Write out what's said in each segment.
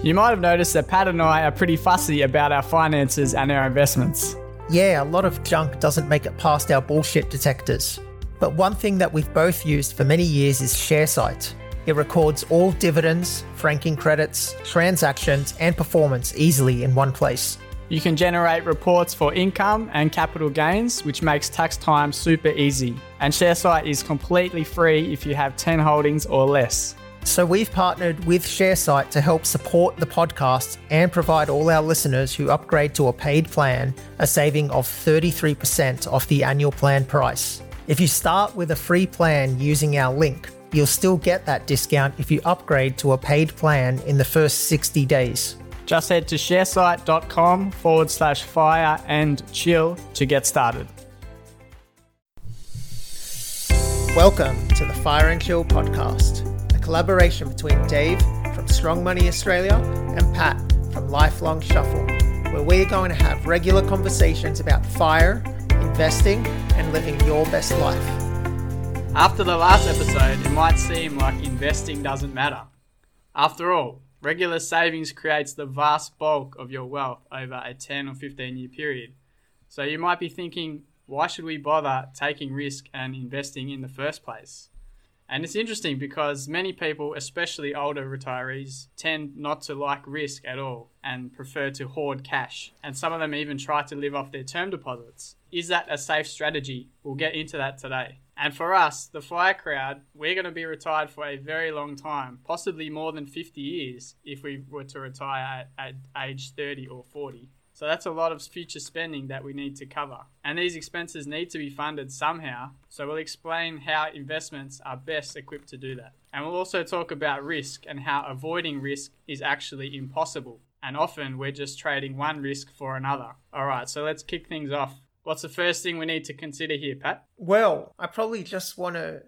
You might have noticed that Pat and I are pretty fussy about our finances and our investments. Yeah, a lot of junk doesn't make it past our bullshit detectors. But one thing that we've both used for many years is ShareSite. It records all dividends, franking credits, transactions, and performance easily in one place. You can generate reports for income and capital gains, which makes tax time super easy. And ShareSite is completely free if you have 10 holdings or less. So we've partnered with ShareSite to help support the podcast and provide all our listeners who upgrade to a paid plan a saving of 33% off the annual plan price. If you start with a free plan using our link, you'll still get that discount if you upgrade to a paid plan in the first 60 days. Just head to sharesite.com/fire and chill to get started. Welcome to the Fire and Chill podcast, a collaboration between Dave from Strong Money Australia and Pat from Lifelong Shuffle, where we're going to have regular conversations about fire, investing, and living your best life. After the last episode, it might seem like investing doesn't matter. After all, regular savings creates the vast bulk of your wealth over a 10 or 15 year period. So you might be thinking, why should we bother taking risk and investing in the first place? And it's interesting because many people, especially older retirees, tend not to like risk at all and prefer to hoard cash. And some of them even try to live off their term deposits. Is that a safe strategy? We'll get into that today. And for us, the FIRE crowd, we're going to be retired for a very long time, possibly more than 50 years if we were to retire at age 30 or 40. So that's a lot of future spending that we need to cover. And these expenses need to be funded somehow. So we'll explain how investments are best equipped to do that. And we'll also talk about risk and how avoiding risk is actually impossible. And often we're just trading one risk for another. All right, so let's kick things off. What's the first thing we need to consider here, Pat? Well, I probably just want to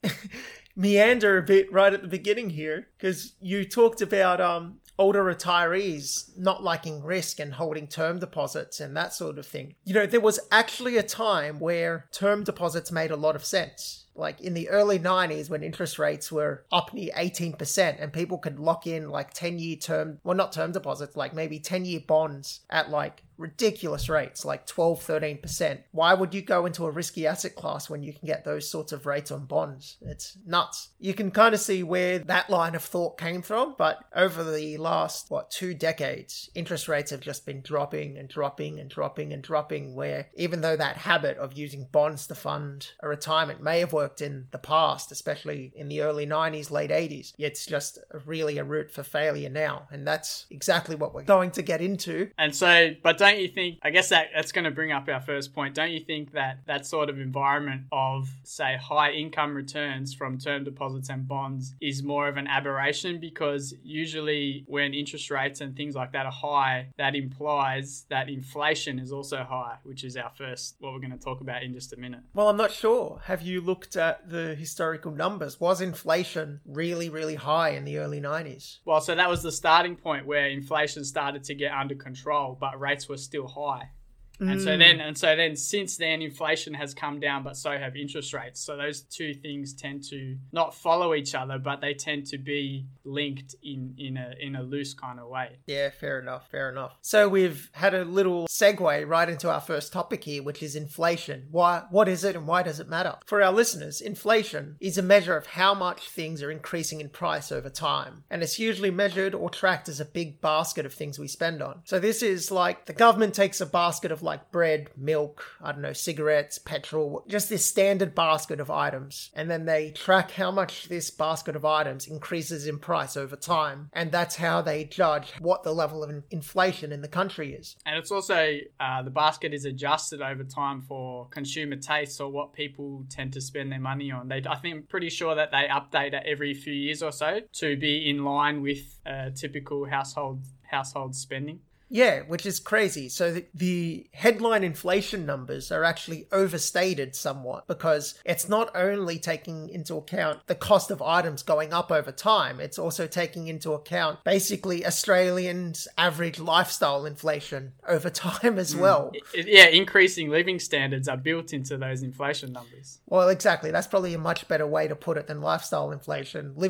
meander a bit right at the beginning here, because you talked about older retirees not liking risk and holding term deposits and that sort of thing. You know, there was actually a time where term deposits made a lot of sense. Like in the early 90s when interest rates were up near 18% and people could lock in like 10-year term, well, not term deposits, like maybe 10-year bonds at like ridiculous rates, like 12, 13%. Why would you go into a risky asset class when you can get those sorts of rates on bonds? It's nuts. You can kind of see where that line of thought came from, but over the last, 2 decades, interest rates have just been dropping and dropping and dropping and dropping, where even though that habit of using bonds to fund a retirement may have worked in the past, especially in the early 90s, late 80s, it's just really a route for failure now. And that's exactly what we're going to get into. And so, but don't you think, I guess that's going to bring up our first point, don't you think that that sort of environment of, say, high income returns from term deposits and bonds is more of an aberration? Because usually when interest rates and things like that are high, that implies that inflation is also high, which is our first, what we're going to talk about in just a minute. Well, I'm not sure. Have you looked at the historical numbers? Was inflation really, really high in the early 90s? Well, so that was the starting point where inflation started to get under control, but rates were still high. And so then since then inflation has come down, but so have interest rates. So those two things tend to not follow each other, but they tend to be linked in a loose kind of way. Yeah, fair enough. So we've had a little segue right into our first topic here, which is inflation. What is it and why does it matter? For our listeners, inflation is a measure of how much things are increasing in price over time. And it's usually measured or tracked as a big basket of things we spend on. So this is like the government takes a basket of like bread, milk, cigarettes, petrol, just this standard basket of items. And then they track how much this basket of items increases in price over time. And that's how they judge what the level of inflation in the country is. And it's also, the basket is adjusted over time for consumer tastes or what people tend to spend their money on. I'm pretty sure that they update it every few years or so to be in line with typical household spending. Yeah, which is crazy. So the headline inflation numbers are actually overstated somewhat because it's not only taking into account the cost of items going up over time, it's also taking into account basically Australians' average lifestyle inflation over time as well. Yeah, increasing living standards are built into those inflation numbers. Well, exactly. That's probably a much better way to put it than lifestyle inflation.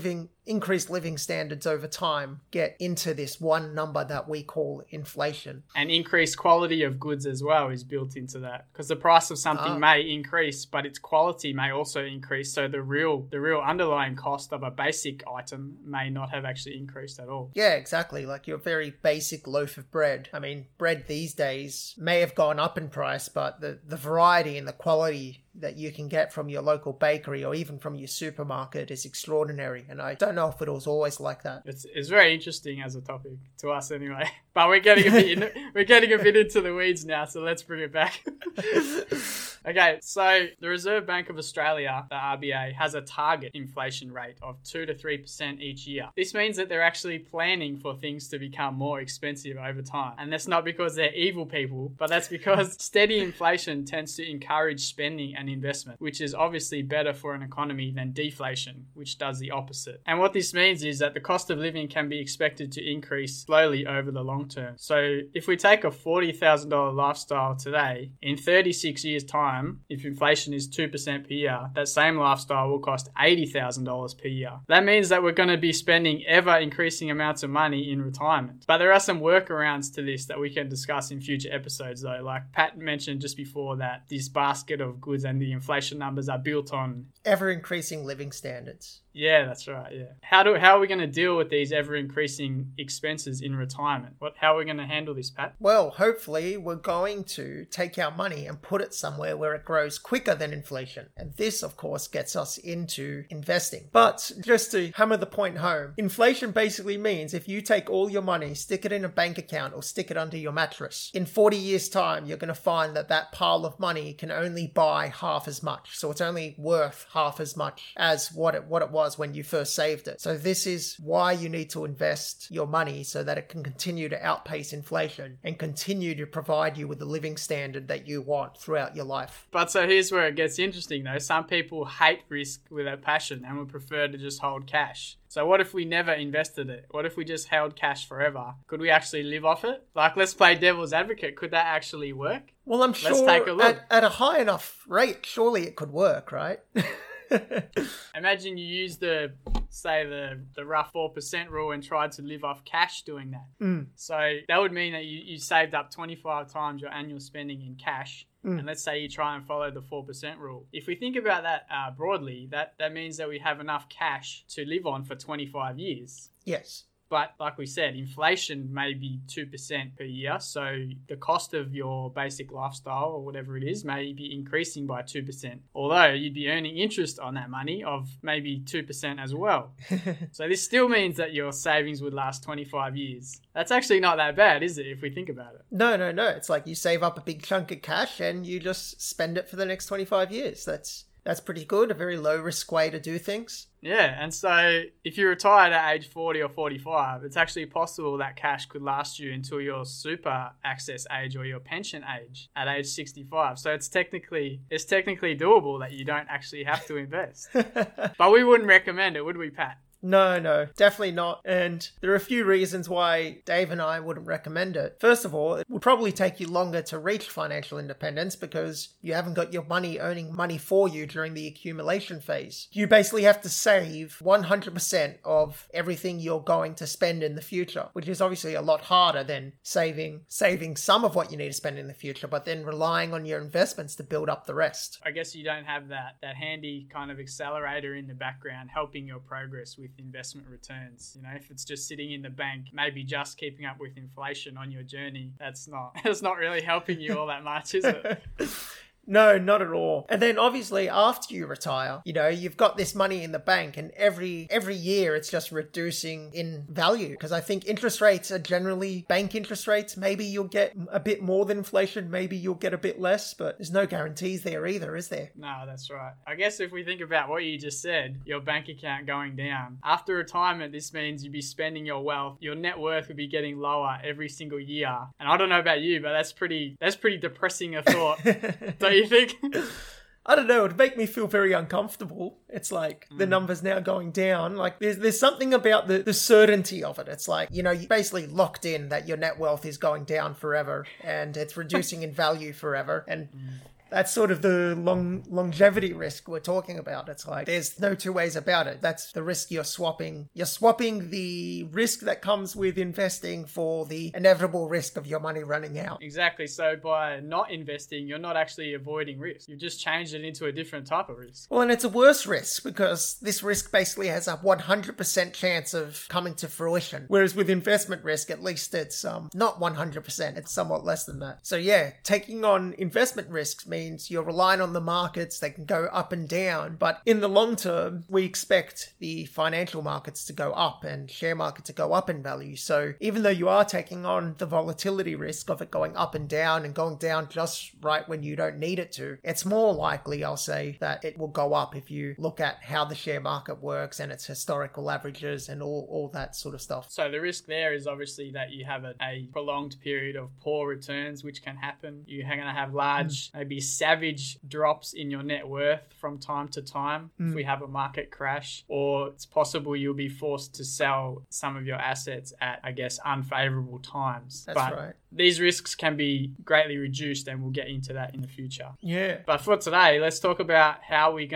increased living standards over time get into this one number that we call inflation. And increased quality of goods as well is built into that, because the price of something may increase, but its quality may also increase. So the real underlying cost of a basic item may not have actually increased at all. Yeah, exactly. Like your very basic loaf of bread. I mean, bread these days may have gone up in price, but the variety and the quality that you can get from your local bakery or even from your supermarket is extraordinary. And I don't know if it was always like that. It's very interesting as a topic to us anyway. But we're getting a bit into the weeds now, so let's bring it back. Okay, so the Reserve Bank of Australia, the RBA, has a target inflation rate of 2 to 3% each year. This means that they're actually planning for things to become more expensive over time. And that's not because they're evil people, but that's because steady inflation tends to encourage spending and investment, which is obviously better for an economy than deflation, which does the opposite. And what this means is that the cost of living can be expected to increase slowly over the long term. So if we take a $40,000 lifestyle today, in 36 years' time, if inflation is 2% per year, that same lifestyle will cost $80,000 per year. That means that we're going to be spending ever increasing amounts of money in retirement. But there are some workarounds to this that we can discuss in future episodes though. Like Pat mentioned just before, that this basket of goods and the inflation numbers are built on ever increasing living standards. Yeah, that's right. Yeah. How are we going to deal with these ever increasing expenses in retirement? How are we going to handle this, Pat? Well, hopefully we're going to take our money and put it somewhere where it grows quicker than inflation. And this, of course, gets us into investing. But just to hammer the point home, inflation basically means if you take all your money, stick it in a bank account or stick it under your mattress, in 40 years' time, you're going to find that that pile of money can only buy half as much. So it's only worth half as much as what it was when you first saved it. So this is why you need to invest your money, so that it can continue to outpace inflation and continue to provide you with the living standard that you want throughout your life. But so here's where it gets interesting though. Some people hate risk with a passion and would prefer to just hold cash. So what if we never invested it? What if we just held cash forever? Could we actually live off it? Like, let's play devil's advocate. Could that actually work? Well, I'm sure let's take a look. At a high enough rate, surely it could work, right? Imagine you use the rough 4% rule and tried to live off cash doing that. So that would mean that you saved up 25 times your annual spending in cash. And let's say you try and follow the 4% rule. If we think about that broadly, that means that we have enough cash to live on for 25 years. Yes. But like we said, inflation may be 2% per year. So the cost of your basic lifestyle or whatever it is may be increasing by 2%. Although you'd be earning interest on that money of maybe 2% as well. So this still means that your savings would last 25 years. That's actually not that bad, is it, if we think about it? No. It's like you save up a big chunk of cash and you just spend it for the next 25 years. That's pretty good, a very low-risk way to do things. Yeah, and so if you retired at age 40 or 45, it's actually possible that cash could last you until your super access age or your pension age at age 65. So it's technically doable that you don't actually have to invest. But we wouldn't recommend it, would we, Pat? No, definitely not. And there are a few reasons why Dave and I wouldn't recommend it. First of all, it would probably take you longer to reach financial independence because you haven't got your money earning money for you during the accumulation phase. You basically have to save 100% of everything you're going to spend in the future, which is obviously a lot harder than saving some of what you need to spend in the future, but then relying on your investments to build up the rest. I guess you don't have that handy kind of accelerator in the background helping your progress with investment returns. You know, if it's just sitting in the bank, maybe just keeping up with inflation on your journey, it's not really helping you all that much, is it? No, not at all. And then obviously after you retire, you've got this money in the bank and every year it's just reducing in value, because I think interest rates are generally bank interest rates. Maybe you'll get a bit more than inflation, maybe you'll get a bit less, but there's no guarantees there either, is there? No, that's right. I guess if we think about what you just said, your bank account going down, after retirement, this means you'd be spending your wealth, your net worth would be getting lower every single year. And I don't know about you, but that's pretty depressing a thought. Don't you think? I don't know, it'd make me feel very uncomfortable. It's like the numbers now going down. Like there's something about the certainty of it. It's like, you're basically locked in that your net wealth is going down forever and it's reducing in value forever. And That's sort of the longevity risk we're talking about. It's like there's no two ways about it. That's the risk you're swapping. You're swapping the risk that comes with investing for the inevitable risk of your money running out. Exactly. So by not investing, you're not actually avoiding risk. You've just changed it into a different type of risk. Well, and it's a worse risk because this risk basically has a 100% chance of coming to fruition. Whereas with investment risk, at least it's not 100%. It's somewhat less than that. So yeah, taking on investment risks means you're relying on the markets. They can go up and down. But in the long term, we expect the financial markets to go up and share market to go up in value. So even though you are taking on the volatility risk of it going up and going down just right when you don't need it to, it's more likely, I'll say, that it will go up if you look at how the share market works and its historical averages and all that sort of stuff. So the risk there is obviously that you have a prolonged period of poor returns, which can happen. You're going to have large, maybe savage drops in your net worth from time to time if we have a market crash, or it's possible you'll be forced to sell some of your assets at, I guess, unfavorable times. That's right. These risks can be greatly reduced, and we'll get into that in the future. Yeah. But for today, let's talk about how we're going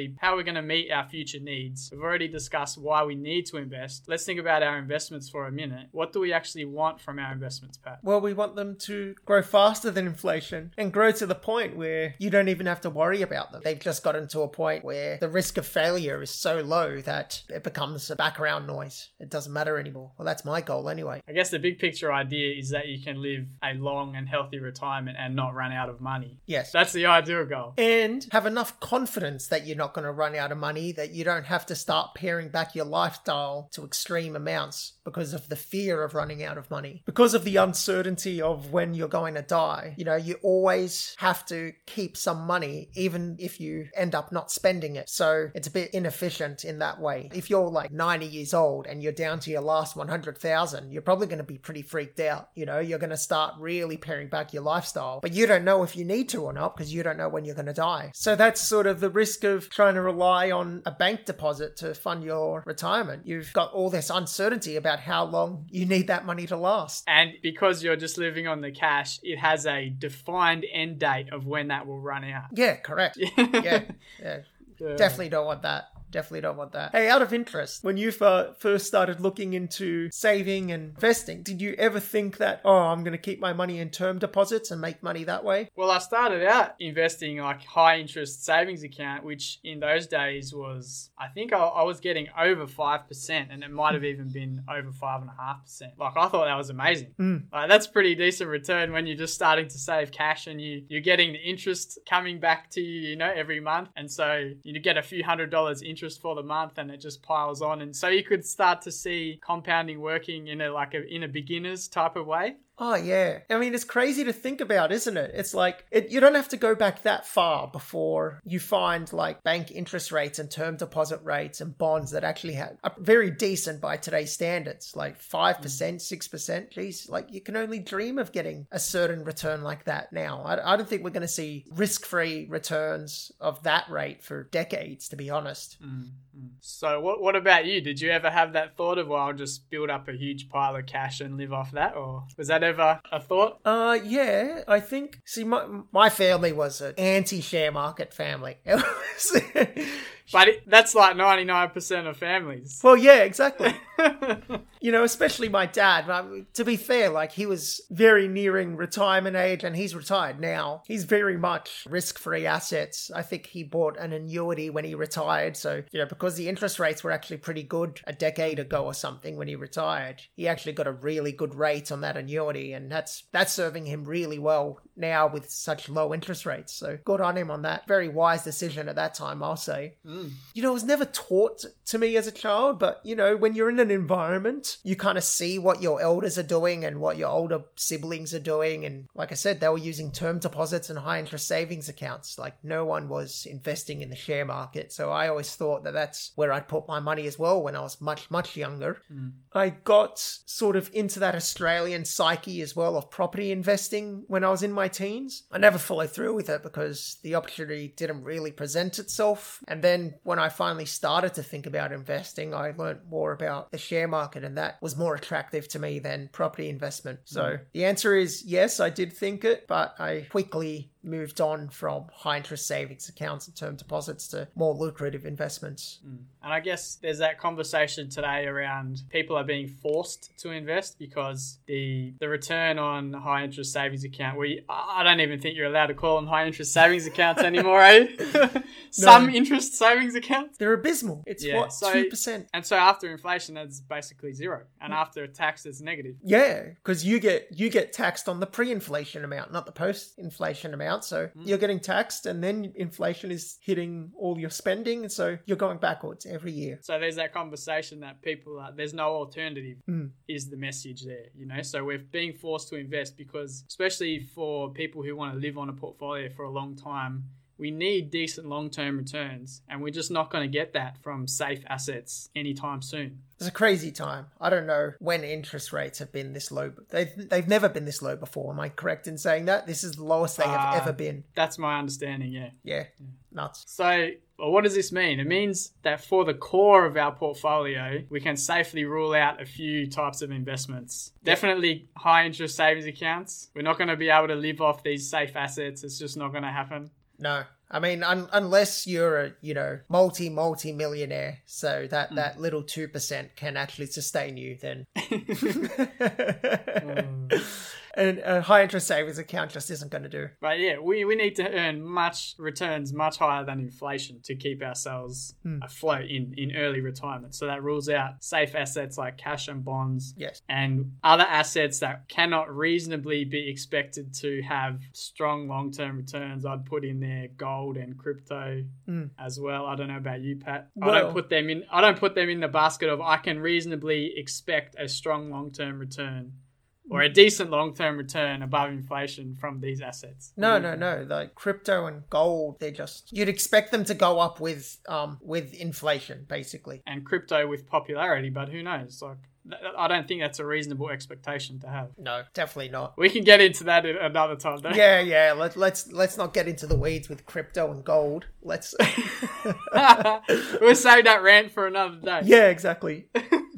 to meet our future needs. We've already discussed why we need to invest. Let's think about our investments for a minute. What do we actually want from our investments, Pat? Well, we want them to grow faster than inflation and grow to the point where you don't even have to worry about them. They've just gotten to a point where the risk of failure is so low that it becomes a background noise. It doesn't matter anymore. Well, that's my goal anyway. I guess the big picture idea is that you can live a long and healthy retirement and not run out of money. Yes. That's the ideal goal. And have enough confidence that you're not going to run out of money, that you don't have to start paring back your lifestyle to extreme amounts because of the fear of running out of money. Because of the uncertainty of when you're going to die, you always have to keep some money, even if you end up not spending it. So it's a bit inefficient in that way. If you're like 90 years old and you're down to your last 100,000, you're probably going to be pretty freaked out. You're going to start really paring back your lifestyle, but you don't know if you need to or not because you don't know when you're going to die. So that's sort of the risk of trying to rely on a bank deposit to fund your retirement. You've got all this uncertainty about how long you need that money to last. And because you're just living on the cash, it has a defined end date of when that will run out. Yeah, correct. Yeah. Definitely don't want that. Definitely don't want that. Hey, out of interest, when you first started looking into saving and investing, did you ever think that, I'm going to keep my money in term deposits and make money that way? Well, I started out investing like high interest savings account, which in those days was, I think I was getting over 5%, and it might have even been over 5.5%. Like, I thought that was amazing. That's pretty decent return when you're just starting to save cash and you're getting the interest coming back to you, every month. And so you get a few $100 interest for the month, and it just piles on. And so you could start to see compounding working in a beginner's type of way. Oh, yeah. I mean, it's crazy to think about, isn't it? It's like, you don't have to go back that far before you find like bank interest rates and term deposit rates and bonds that actually are very decent by today's standards, like 5%, 6%. Geez, like you can only dream of getting a certain return like that now. I don't think we're going to see risk-free returns of that rate for decades, to be honest. So what about you? Did you ever have that thought of, I'll just build up a huge pile of cash and live off that? Or was that ever a thought? Yeah, I think, my family was an anti-share market family. But that's like 99% of families. Well, yeah, exactly. Especially my dad. To be fair, like he was very nearing retirement age and he's retired now. He's very much risk-free assets. I think he bought an annuity when he retired. So, because the interest rates were actually pretty good a decade ago or something when he retired, he actually got a really good rate on that annuity. And that's serving him really well now with such low interest rates. So good on him on that. Very wise decision at that time, I'll say. It was never taught to me as a child, but, when you're in an environment, you kind of see what your elders are doing and what your older siblings are doing. And like I said, they were using term deposits and high interest savings accounts. Like no one was investing in the share market. So I always thought that that's where I'd put my money as well when I was much, much younger. I got sort of into that Australian psyche as well of property investing when I was in my teens. I never followed through with it because the opportunity didn't really present itself. And then when I finally started to think about investing, I learned more about the share market, and that was more attractive to me than property investment. So the answer is yes, I did think it, but I quickly moved on from high interest savings accounts and term deposits to more lucrative investments. And I guess there's that conversation today around people are being forced to invest because the return on high interest savings account, I don't even think you're allowed to call them high interest savings accounts anymore, eh? Some interest savings accounts. They're abysmal. It's 2%. And so after inflation, that's basically zero. And after tax, it's negative. Yeah, because you get taxed on the pre-inflation amount, not the post-inflation amount. So you're getting taxed, and then inflation is hitting all your spending, and so you're going backwards every year. So there's that conversation that people there's no alternative is the message there, So we're being forced to invest because, especially for people who want to live on a portfolio for a long time, we need decent long-term returns, and we're just not going to get that from safe assets anytime soon. It's a crazy time. I don't know when interest rates have been this low. They've never been this low before. Am I correct in saying that? This is the lowest they have ever been. That's my understanding, yeah. Yeah, nuts. So what does this mean? It means that for the core of our portfolio, we can safely rule out a few types of investments. Definitely high interest savings accounts. We're not going to be able to live off these safe assets. It's just not going to happen. No. I mean, unless you're a, multi-millionaire, so that little 2% can actually sustain you, then... And a high interest savings account just isn't going to do. But yeah, we need to earn returns much higher than inflation to keep ourselves afloat in early retirement. So that rules out safe assets like cash and bonds. Yes. And other assets that cannot reasonably be expected to have strong long-term returns. I'd put in there gold and crypto as well. I don't know about you, Pat. Well, I don't put them in the basket of I can reasonably expect a strong long-term return or a decent long-term return above inflation from these assets. No. Like crypto and gold, you'd expect them to go up with inflation, basically. And crypto with popularity, but who knows? Like, I don't think that's a reasonable expectation to have. No, definitely not. We can get into that another time, don't we? Yeah. Let's not get into the weeds with crypto and gold. Let's. We'll save that rant for another day. Yeah, exactly.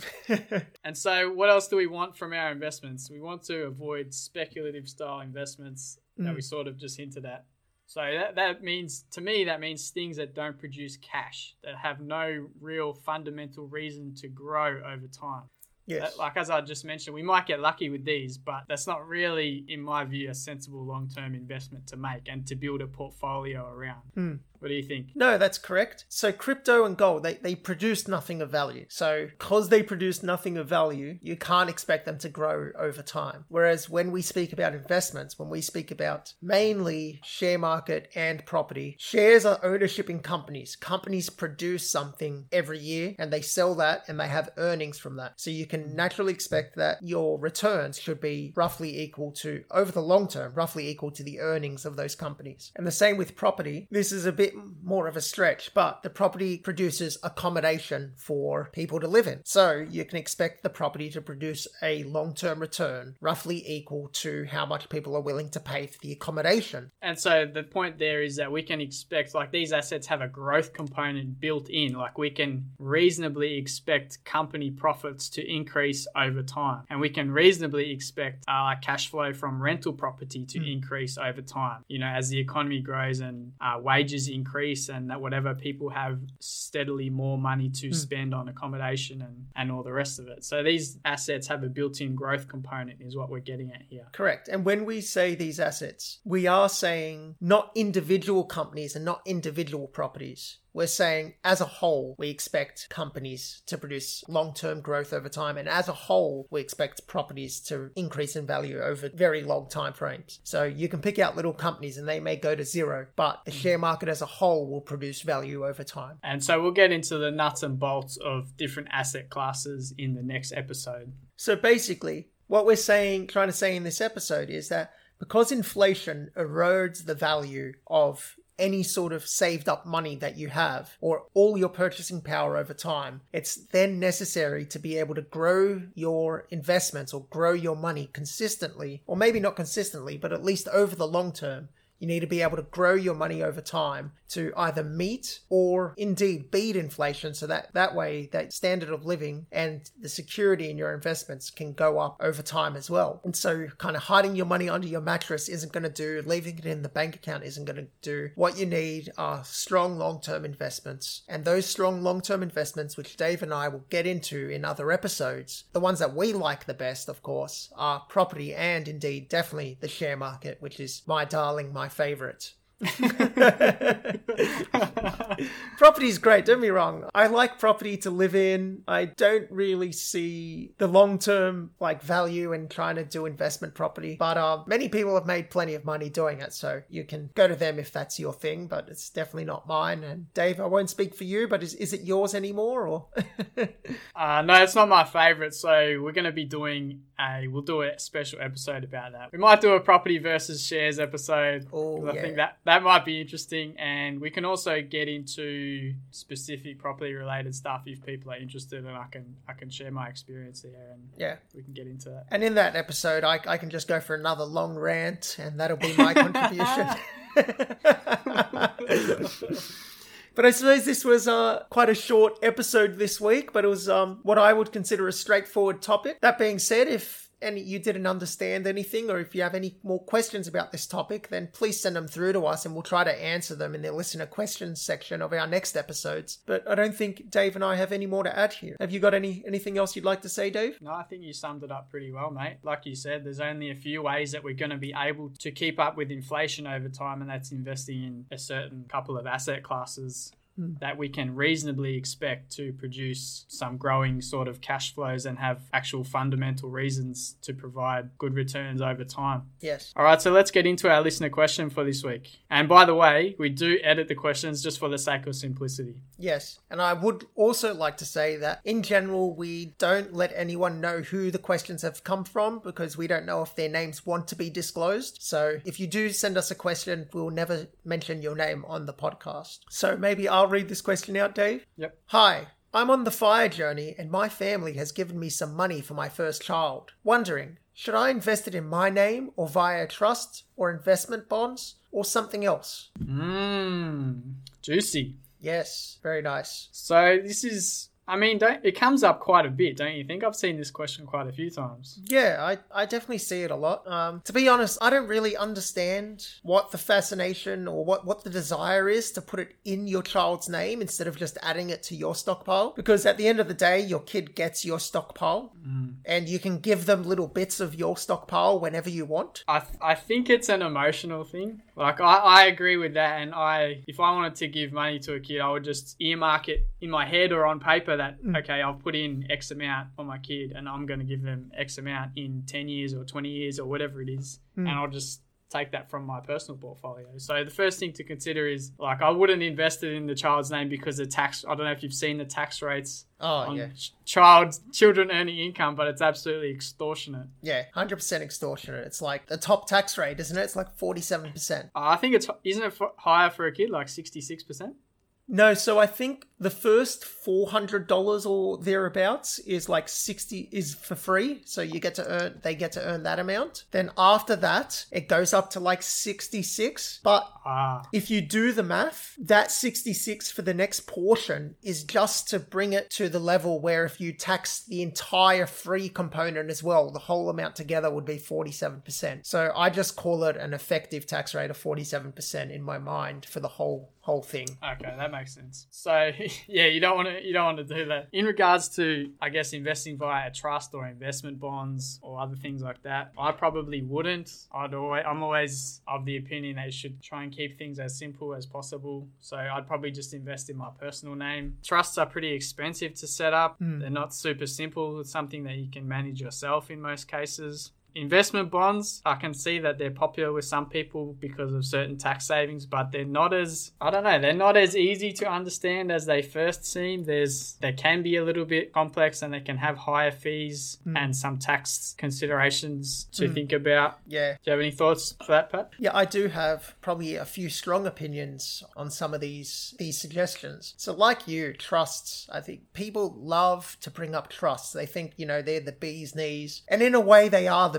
And so what else do we want from our investments? We want to avoid speculative style investments that we sort of just hinted at. So that means things that don't produce cash, that have no real fundamental reason to grow over time. Yes. Like as I just mentioned, we might get lucky with these, but that's not really, in my view, a sensible long-term investment to make and to build a portfolio around. What do you think? No, that's correct. So crypto and gold, they produce nothing of value. So because they produce nothing of value, you can't expect them to grow over time. Whereas when we speak about investments, when we speak about mainly share market and property, shares are ownership in companies. Companies produce something every year and they sell that and they have earnings from that. So you can naturally expect that your returns should be roughly equal to, over the long term, roughly equal to the earnings of those companies. And the same with property. This is a bit more of a stretch, but the property produces accommodation for people to live in. So you can expect the property to produce a long-term return roughly equal to how much people are willing to pay for the accommodation. And so the point there is that we can expect, like, these assets have a growth component built in. Like, we can reasonably expect company profits to increase over time. And we can reasonably expect cash flow from rental property to increase over time. As the economy grows and wages increase and that whatever people have steadily more money to spend on accommodation and all the rest of it. So these assets have a built-in growth component is what we're getting at here. Correct. And when we say these assets, we are saying not individual companies and not individual properties. We're saying as a whole, we expect companies to produce long-term growth over time. And as a whole, we expect properties to increase in value over very long time frames. So you can pick out little companies and they may go to zero, but the share market as a whole will produce value over time. And so we'll get into the nuts and bolts of different asset classes in the next episode. So basically, what we're trying to say in this episode is that because inflation erodes the value of any sort of saved up money that you have or all your purchasing power over time, it's then necessary to be able to grow your investments or grow your money consistently, or maybe not consistently, but at least over the long term. You need to be able to grow your money over time to either meet or indeed beat inflation, so that way that standard of living and the security in your investments can go up over time as well. And so kind of hiding your money under your mattress isn't going to do, leaving it in the bank account isn't going to do. What you need are strong long-term investments. And those strong long-term investments, which Dave and I will get into in other episodes, the ones that we like the best, of course, are property and indeed definitely the share market, which is my darling, my favorite. Property is great, don't be wrong. I like property to live in. I don't really see the long-term value in trying to do investment property, but many people have made plenty of money doing it, so you can go to them if that's your thing, but it's definitely not mine. And Dave, I won't speak for you, but is it yours anymore, or? No, it's not my favorite, so we're going to be doing we'll do a special episode about that. We might do a property versus shares episode. Oh, I think that might be interesting, and we can also get into specific property related stuff if people are interested, and I can share my experience there, and we can get into that. And in that episode, I can just go for another long rant, and that'll be my contribution. But I suppose this was quite a short episode this week, but it was what I would consider a straightforward topic. That being said, if you didn't understand anything, or if you have any more questions about this topic, then please send them through to us and we'll try to answer them in the listener questions section of our next episodes. But I don't think Dave and I have any more to add here. Have you got anything else you'd like to say, Dave? No, I think you summed it up pretty well, mate. Like you said, there's only a few ways that we're going to be able to keep up with inflation over time, and that's investing in a certain couple of asset classes that we can reasonably expect to produce some growing sort of cash flows and have actual fundamental reasons to provide good returns over time. Yes. All right, so let's get into our listener question for this week. And by the way, we do edit the questions just for the sake of simplicity. Yes, and I would also like to say that in general, we don't let anyone know who the questions have come from because we don't know if their names want to be disclosed. So if you do send us a question, we'll never mention your name on the podcast. So maybe I'll read this question out, Dave. Yep. Hi, I'm on the FIRE journey and my family has given me some money for my first child. Wondering, should I invest it in my name or via trust or investment bonds or something else? Juicy. Yes, very nice. So this is, it comes up quite a bit, don't you think? I've seen this question quite a few times. Yeah, I definitely see it a lot. To be honest, I don't really understand what the fascination or what the desire is to put it in your child's name instead of just adding it to your stockpile. Because at the end of the day, your kid gets your stockpile and you can give them little bits of your stockpile whenever you want. I think it's an emotional thing. I agree with that, and if I wanted to give money to a kid, I would just earmark it in my head or on paper that, okay, I'll put in X amount for my kid and I'm going to give them X amount in 10 years or 20 years or whatever it is. And I'll just take that from my personal portfolio. So the first thing to consider is, I wouldn't invest it in the child's name because the tax, I don't know if you've seen the tax rates on children earning income, but it's absolutely extortionate. Yeah, 100% extortionate. It's like the top tax rate, isn't it? It's like 47%. I think isn't it higher for a kid, like 66%? No, so I think the first $400 or thereabouts is like 60 is for free. So they get to earn that amount. Then after that, it goes up to like 66. But if you do the math, that 66 for the next portion is just to bring it to the level where if you tax the entire free component as well, the whole amount together would be 47%. So I just call it an effective tax rate of 47% in my mind for the whole thing. Okay, that makes sense. So yeah, you don't want to do that. In regards to, I guess, investing via a trust or investment bonds or other things like that, I probably wouldn't. I'm always of the opinion that you should try and keep things as simple as possible. So I'd probably just invest in my personal name. Trusts are pretty expensive to set up. They're not super simple. It's something that you can manage yourself in most cases. Investment bonds, I can see that they're popular with some people because of certain tax savings, but they're not as easy to understand as they first seem. They can be a little bit complex and they can have higher fees and some tax considerations to think about. Yeah. Do you have any thoughts for that, Pat? Yeah, I do have probably a few strong opinions on some of these suggestions. So like you, trusts, I think people love to bring up trusts. They think, they're the bee's knees. And in a way, they are the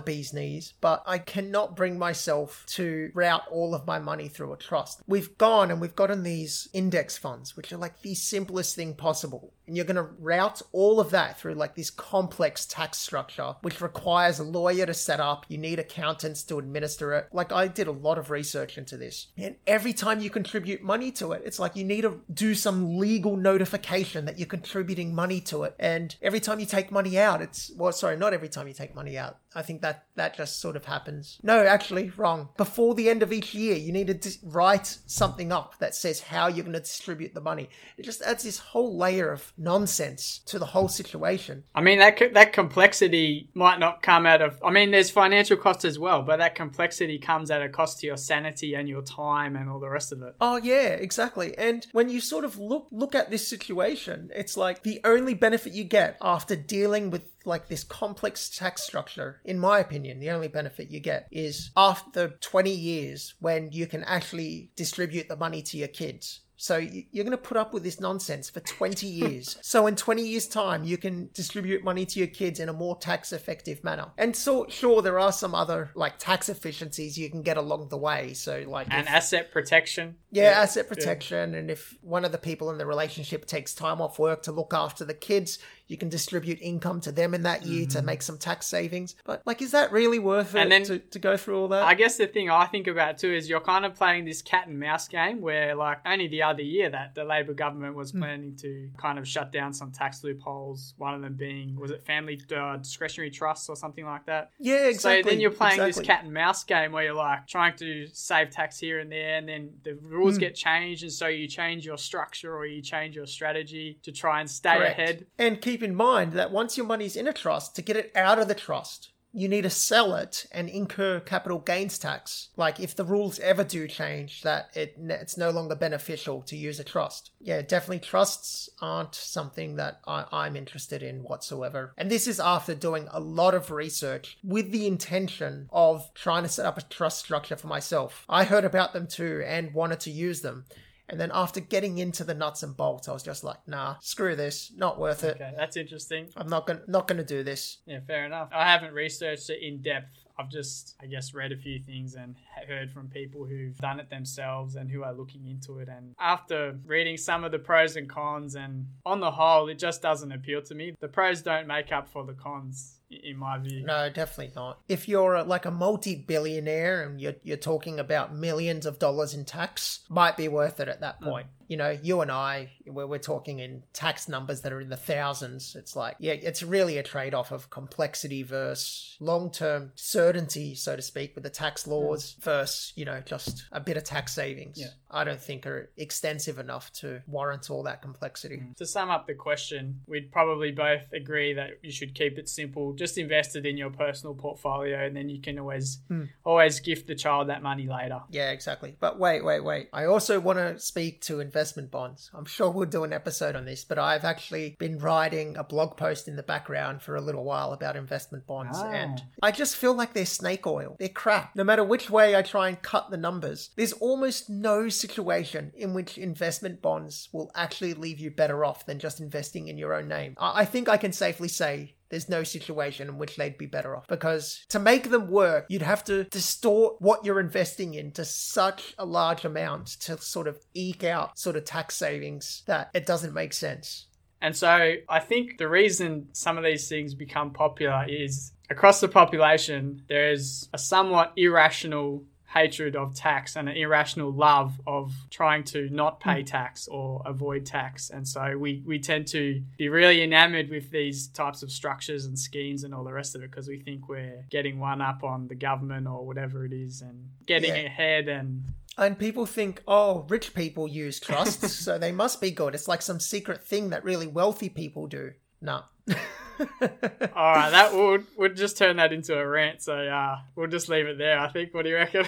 bee's knees, but I cannot bring myself to route all of my money through a trust. We've gone and we've gotten these index funds, which are like the simplest thing possible. And you're going to route all of that through like this complex tax structure, which requires a lawyer to set up. You need accountants to administer it. Like, I did a lot of research into this. And every time you contribute money to it, it's like you need to do some legal notification that you're contributing money to it. And every time you take money out, not every time you take money out. I think that just sort of happens. No, actually, wrong. Before the end of each year, you need to write something up that says how you're going to distribute the money. It just adds this whole layer of nonsense to the whole situation. I mean, that complexity might not come out of... I mean, there's financial cost as well, but that complexity comes at a cost to your sanity and your time and all the rest of it. Oh, yeah, exactly. And when you sort of look at this situation, it's like the only benefit you get after dealing with like this complex tax structure, in my opinion, the only benefit you get is after 20 years when you can actually distribute the money to your kids. So you're going to put up with this nonsense for 20 years. So in 20 years' time, you can distribute money to your kids in a more tax-effective manner. And so, sure, there are some other like tax efficiencies you can get along the way. So like asset protection. Yeah, asset protection. Yeah. And if one of the people in the relationship takes time off work to look after the kids, you can distribute income to them in that year to make some tax savings. But like, is that really worth it to go through all that? I guess the thing I think about too is you're kind of playing this cat and mouse game where like only the other year that the Labor government was planning to kind of shut down some tax loopholes. One of them being, was it family discretionary trusts or something like that? Yeah, exactly. So then you're playing this cat and mouse game where you're like trying to save tax here and there, and then the rules get changed, and so you change your structure or you change your strategy to try and stay ahead. And keep in mind that once your money's in a trust, to get it out of the trust, you need to sell it and incur capital gains tax. Like if the rules ever do change, that it's no longer beneficial to use a trust. Yeah, definitely trusts aren't something that I'm interested in whatsoever. And this is after doing a lot of research with the intention of trying to set up a trust structure for myself. I heard about them too and wanted to use them. And then after getting into the nuts and bolts, I was just like, nah, screw this. Not worth it. Okay, that's interesting. I'm not gonna do this. Yeah, fair enough. I haven't researched it in depth. I've just, I guess, read a few things and heard from people who've done it themselves and who are looking into it. And after reading some of the pros and cons, and on the whole, it just doesn't appeal to me. The pros don't make up for the cons, in my view. No, definitely not. If you're like a multi-billionaire and you're talking about millions of dollars in tax, might be worth it at that point. You know, you and I, we're talking in tax numbers that are in the thousands. It's like, yeah, it's really a trade-off of complexity versus long-term certainty, so to speak, with the tax laws versus, you know, just a bit of tax savings. Yeah. I don't think are extensive enough to warrant all that complexity. To sum up the question, we'd probably both agree that you should keep it simple. Just invest it in your personal portfolio, and then you can always gift the child that money later. Yeah, exactly. But wait. I also want to speak to investment bonds. I'm sure we'll do an episode on this, but I've actually been writing a blog post in the background for a little while about investment bonds, and I just feel like they're snake oil. They're crap. No matter which way I try and cut the numbers, there's almost no situation in which investment bonds will actually leave you better off than just investing in your own name. I think I can safely say there's no situation in which they'd be better off, because to make them work, you'd have to distort what you're investing in to such a large amount to sort of eke out sort of tax savings that it doesn't make sense. And so I think the reason some of these things become popular is across the population, there's a somewhat irrational hatred of tax and an irrational love of trying to not pay tax or avoid tax. And so we tend to be really enamored with these types of structures and schemes and all the rest of it because we think we're getting one up on the government or whatever it is and getting ahead. And people think, oh, rich people use trusts, so they must be good. It's like some secret thing that really wealthy people do. No. All right, that would just turn that into a rant. So we'll just leave it there, I think. What do you reckon?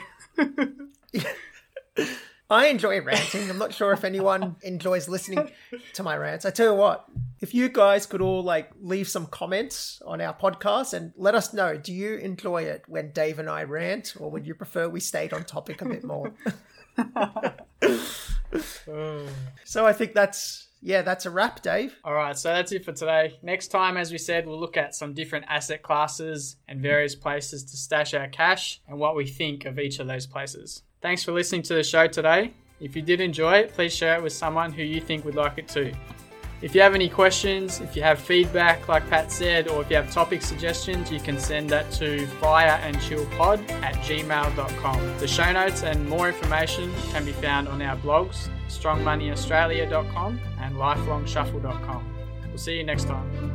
I enjoy ranting. I'm not sure if anyone enjoys listening to my rants. I tell you what, if you guys could all like leave some comments on our podcast and let us know, do you enjoy it when Dave and I rant, or would you prefer we stayed on topic a bit more? So I think that's yeah, that's a wrap, Dave. All right, so that's it for today. Next time, as we said, we'll look at some different asset classes and various places to stash our cash and what we think of each of those places. Thanks for listening to the show today. If you did enjoy it, please share it with someone who you think would like it too. If you have any questions, if you have feedback, like Pat said, or if you have topic suggestions, you can send that to fireandchillpod@gmail.com. The show notes and more information can be found on our blogs, strongmoneyaustralia.com and lifelongshuffle.com. We'll see you next time.